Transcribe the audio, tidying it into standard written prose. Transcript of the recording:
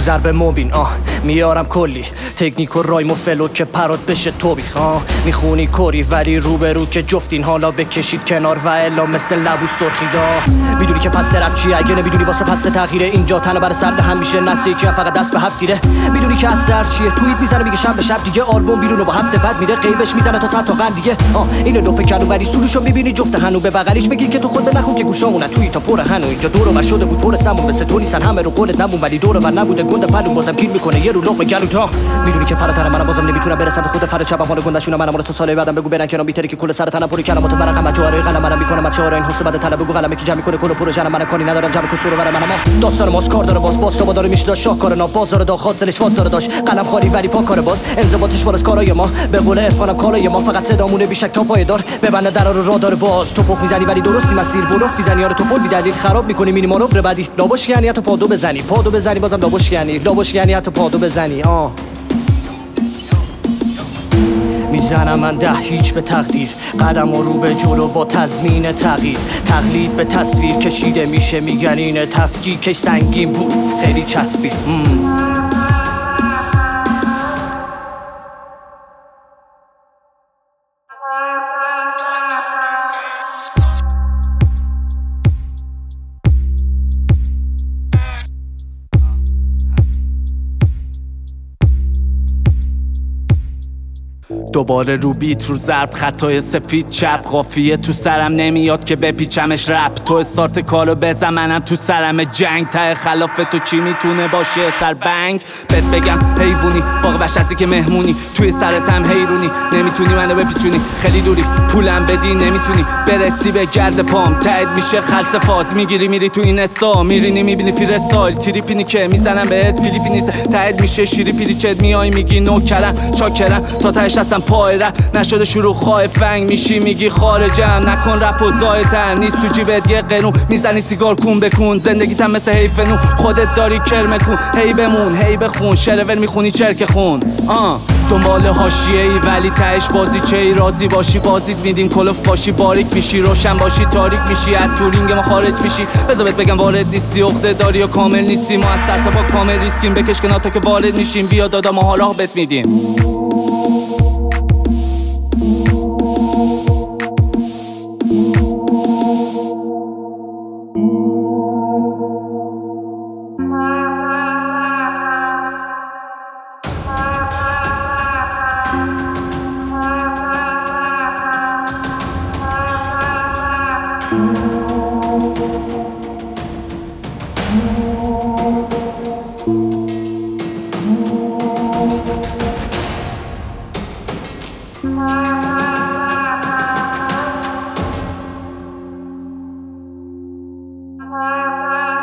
ضرب مبین میارم کلی تکنیک و رایم و فلو که پرات بشه توبیخ میخونی کوری ولی روبرو که جفتین حالا بکشید کنار و الا مثل لبو سرخیدا. میدونی که فصل رپ چیه اگه نمیدونی واسه فصل تغییره. اینجا تنه بر سرد هم میشه نسل که فقط دست به هفت گیره. میدونی که از سر چیه توییت میزنه میگه شب به شب دیگه آلبوم بیرون و با هفته بعد میره قیبش میزنه تا 100 تا قند دیگه. اینو لپ کردو ولی سروشو میبینی جفت هنو به بغلیش بگی که تو خود نخون که گوشامونه توی تا پر هنو. اینجا دور و شده بود پر سمون مثل تو نیستن همه رو قولت نمون ولی دور و نبوده گنده پلو بازم گیر میکنه یه رو لقمه گلو تا. میدونی که فراتر منم بازم نمیتونم برسم تو خود فرد شبم حال گندشونم منم تو سال بعدم بگو برن کنام بیتری که کل سر تنم پری کلمات ورقم جواره قلم منم میکنم از شعار این حس بعد طلب بگو قلم که جمع کنه کل پروژه منم کاری ندارم جمع کسور و منم داستان ماست کار داره باز تو داره میشه شاهکار نا بازار دا خاصلش واسه داشت قلم خالی ولی پا کار باز انضباطش بالاست کارای ما به قول عرفانم کارای ما فقط صدامونه بیشک تا پایدار ببنده درا رو راه داره باز تو پک میزنی ولی درستی مسیر بلوف میزنی یارو تو پل بی دلیل خراب میکنی مینی مانور بعدی لاباش یعنی تو پادو بزنی بازم لاباش یعنی تو پادو بزنی میزنم من 10 هیچ به تقدیر قدم و رو به جلو با تضمین تغییر تقلید به تصویر کشیده میشه میگن اینه تفکیکش سنگین بود خیلی چسبید دوباره رو بیت رو ضرب خطای سفید چپ قافیه تو سرم نمیاد که بپیچمش رپ تو استارت کارو بزن منم تو سرم جنگ ته خلاف تو چی میتونه باشه سر بنگ بهت بگم حیوونی باقی بشتی که مهمونی توی سرتم حیرونی نمیتونی منو بپیچونی خیلی دوری پولم بدی نمیتونی برسی به گرد پام تایید میشه خلص فاز میگیری میری تو این استا میرینی میبینی فیر استایل تریپینی که میزنم بهت فیلیپینیسه تایید میشه شیری پیریچت میای میگی نوکرم چاکرم تا تهش هستم پای رپ نشده شروع خواه فنگ میشی میگی خارجم نکن رپ و زایتن نیست تو جیبت یه قنون میزنی سیگار کون بکن زندگیتم مثل حیف نون خودت داری کرمه کن هی بمون هی بخون شرور میخونی چرک خون دنبال حاشیه ای ولی تهش بازی چه ای راضی باشی بازیت میدیم کلوف باشی باریک میشی روشن باشی تاریک میشی از تورینگ ما خارج میشی بذار بهت بگم وارد نیستی عقده داری و کامل نیستی ما از سر تا با کامل ریسکیم بکش کنار تا که وارد میشیم بیا دادا ما حالا بهت میدیم Bye.